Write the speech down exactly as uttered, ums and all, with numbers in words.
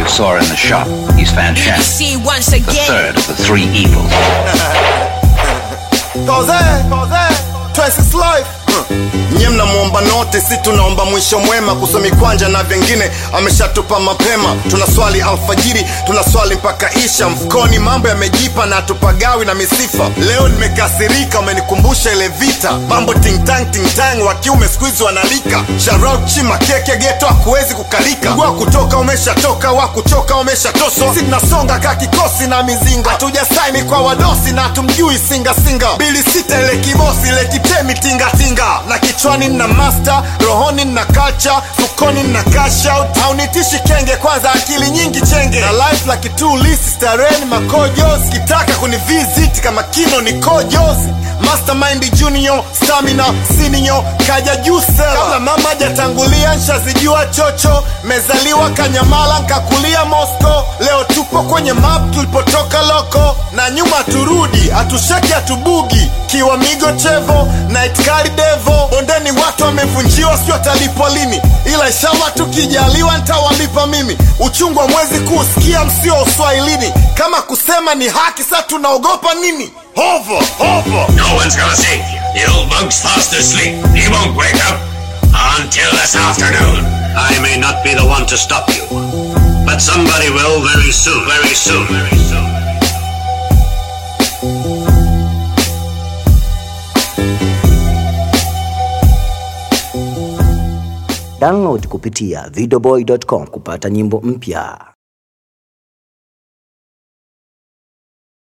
you saw her in the shop. He's Fan Shen, the third of the three evils. Twice life. Nye mnamuomba note, si tunaomba mwisho mwema. Kusomi kwanja na vingine ameshatupa mapema. Tunaswali alfajiri, tunaswali mpaka isha. Mfukoni mambo yamejipa na tupagawi na misifa. Leo nimekasirika, umenikumbusha ile vita. Mambo ting tang ting tang, wakiume squeeze wanalika. Sharau chima keke geto hakuwezi kukalika. Ngua kutoka umeshatoka, wakuchoka umeshatoso. Si tunasonga kakikosi na mizinga. Hatuja saini kwa wadosi na tumjui singa singa. Bili sita ile kibosi, ile kitemi tinga tinga. Na kichwani na master, rohoni na culture, fukoni na cash out. Haunitishi kenge, kwanza akili nyingi chenge. Na life like two lisi stareni makojos. Kitaka kunivisit kama kino ni kojos. Mastermind junior, stamina, senior, kaja juicera. Kabla mama jatangulia, nshazijua chocho. Mezaliwa Kanyamala, nkakulia Moscow. Leo tupo kwenye map tulipotoka loko. Na nyuma turudi, atusheki atubugi. Kiwa migo chevo, night kari devo. Bondeni watu wamevunjiwa, sio talipwa lini. Ila inshallah tukijaliwa nitawalipa mimi. Uchungu wa mwezi kusikia msio uswahilini. Kama kusema ni haki, sa tunaogopa nini? Hover, hover. No one's gonna save you. The old monk's fast asleep. He won't wake up until this afternoon. I may not be the one to stop you, but somebody will very soon, very soon, very soon. Download kupitia videoboy dot com kupata nyimbo mpya.